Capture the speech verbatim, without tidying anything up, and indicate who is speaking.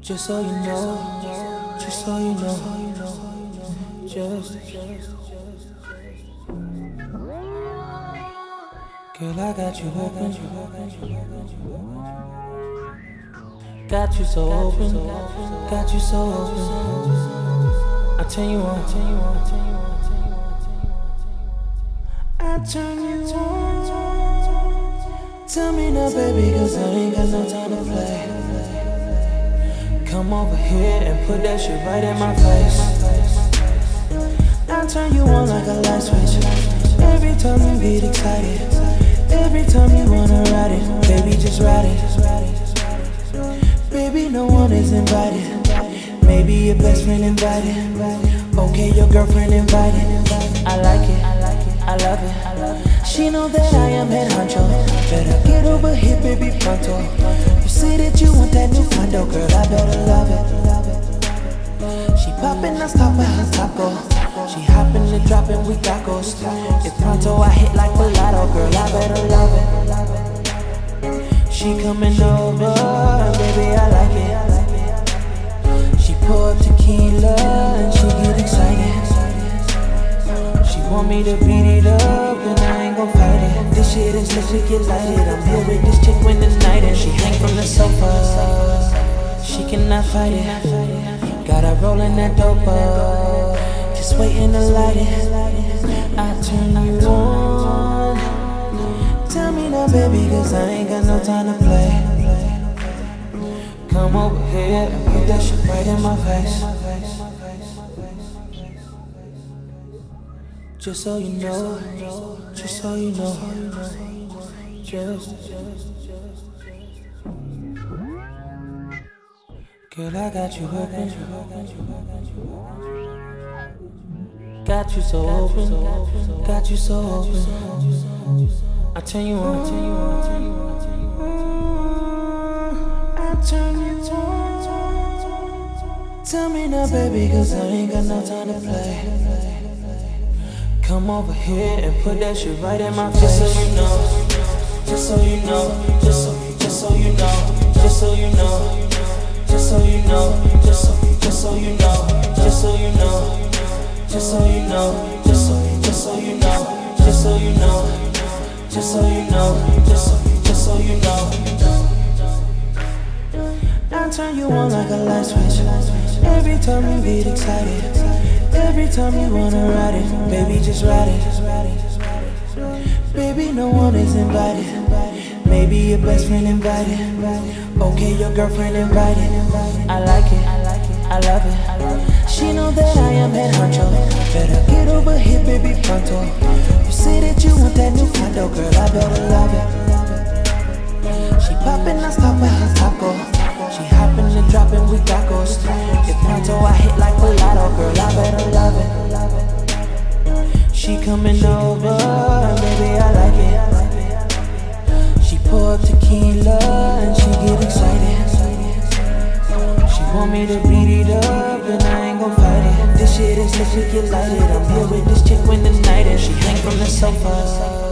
Speaker 1: Just so you know, just so you know, just. Girl, I got you open. Got you so open, got you so open. I turn you on, turn you on, turn you on, turn you on, turn you on. I turn you on. Tell me now, baby, cause I ain't got no time to play. Come over here and put that shit right in my face. I turn you on like a light switch. Every time you get excited, every time you wanna ride it, baby, just ride it. Baby, no one is invited. Maybe your best friend invited. Okay, your girlfriend invited. I like it, I love it. She know that I am head honcho. Better get over here, baby, pronto. You say that you want that new condo, girl, I better love it. She poppin', I stop at her taco. She hoppin' and droppin', we got ghost. If pronto I hit like Mulatto, girl, I better love it. She comin' over, baby, I like it. She pour up tequila and she get excited. She want me to beat it up and I ain't gon' fight it. This shit is legit, get lighted. I'm here with this chick when the night and she hang from the sofa. She cannot fight it. Got her rollin' that dope up, just waiting to light it. I turn you on. Tell me now, baby, cause I ain't got no time to play. Come over here and put that shit right in my face. Just so you know, just so you know, just. Girl, I got you open. Got you so open, got you so open. I turn you on, turn you on, turn you on, turn you on. I turn you on. Tell me now, baby, cause I ain't got no time to play. Come over here and put that shit right in my face. Just so you know, just so you know, just so, just so you know, just so you know, just so you know, just so, just so you know, just so you know, just so you know, just so, just so you know, just so you know. Just so you know, just so, just so you know. I turn you on like a light switch. Every time you get excited, every time you wanna ride it, baby, just ride it. Baby, no one is invited. Maybe your best friend invited. Okay, your girlfriend invited. I like it, I love it. She know that I am head honcho. Better get over here, baby, pronto. You say that you want that new condo, girl, I better love it. She poppin', I stop at her taco. She hoppin' and droppin', we got ghost. If pronto I hit like Mulatto, girl, I better love it. She comin' over, baby, I like it. She pour up tequila and she get excited. She want me to beat it up and I ain't gon' fight it. This shit is legit, get lighted. I'm here with this chick when the night and she hang from the sofa.